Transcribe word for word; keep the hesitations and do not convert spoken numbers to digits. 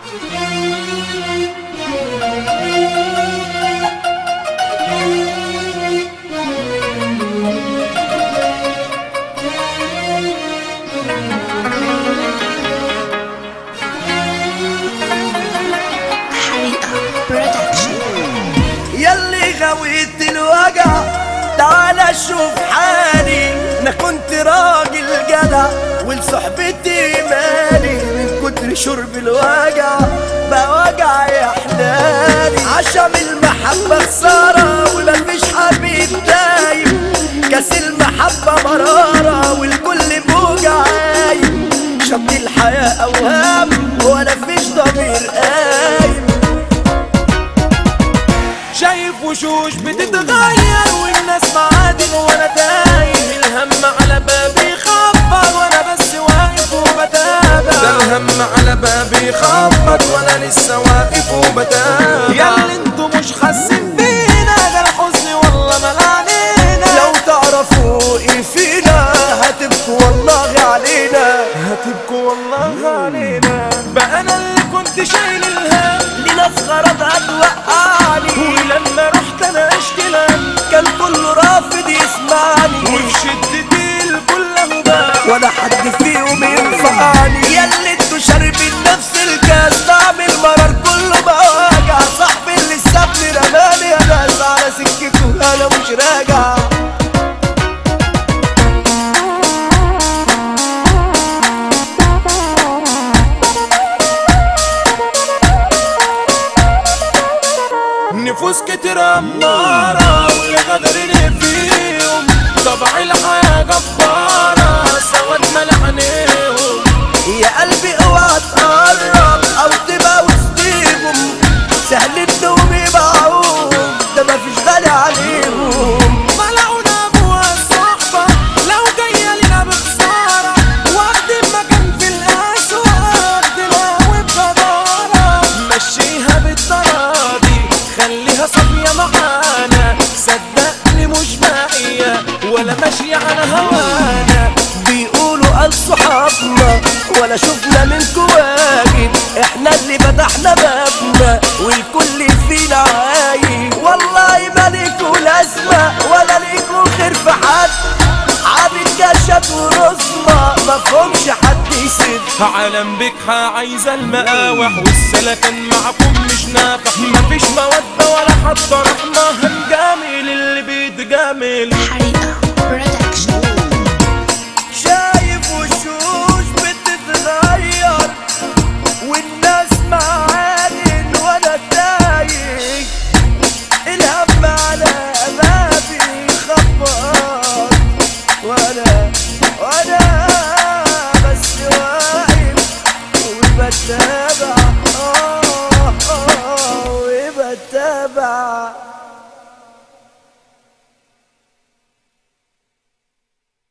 ياللي غويت الوجع تعال شوف حالي، انا كنت راجل جدع ولصحبتي مالي، من كتر شرب الوجع بقى وجع يحلالي. عشم المحبة خسارة ومفيش حبيب دايم، كاس المحبة مرارة والكل بوجع عايم، شط الحياة أوهام ولا فيش ضمير قايم. شايف وشوش بتتغير والناس معادن وانا تايه، الهم على بابي خبط وانا بس واقف وبتابع، ده الهم على بابي خبط وانا لسه واقف وبتابع. ياللي انتوا مش حاسين بينا ده الحزن والله مال علينا، لو تعرفوا ايه فينا هتبكوا والله علينا، هتبكوا والله علينا. بقى انا اللي كنت شايل الهم لناس غرض هتوقعني، ولما رحت انا اشتغل كان كله رافض يسمعني، وفي شدتي الكل هبال ولا حد فيهم ينفعني. ياللي انتوا شاربين نفس الكاس طعم المرار كله بوجع، صاحبي اللي سابني رماني يا ناس على سكته انا مش راجع. نفوس كتير أمارة واللي غدرني فيهم، طبع الحياة جبارة سواد مال عينيهم. يا قلبي اوعى تقرب او تبقى وسطيهم، سهل النوم يبيعوهم ده مفيش غالي عليهم. ملعونا ابوها الصحبة لو جاية لنا بخسارة، واخد المكان في الأسواق واخدنا وبجدارة، مشيها بالتراضي خليها صافية معانا، صدقني مش باقية ولا ماشية على هوانا. بيقولوا قال صحابنا ولا شفنا منكوا واجب، احنا اللي فتحنا بابنا والكل فينا عايب، والله ما ليكوا لازمة ولا ليكوا خير في حد، عابد كشف ورزمة مفهومش حد يسد. عالم بكحة عايزة المقاوح والسلكن معكم مش نافع، مفيش مودة ولا حتى رحمة، هنجامل اللي بيتجامل. حريقة برودكشن. شايف وشوش بتتغير والناس معادن وانا تايه، الهم على بابي خبط وانا وانا بس واقف وبتابع، آه آه وبتابع.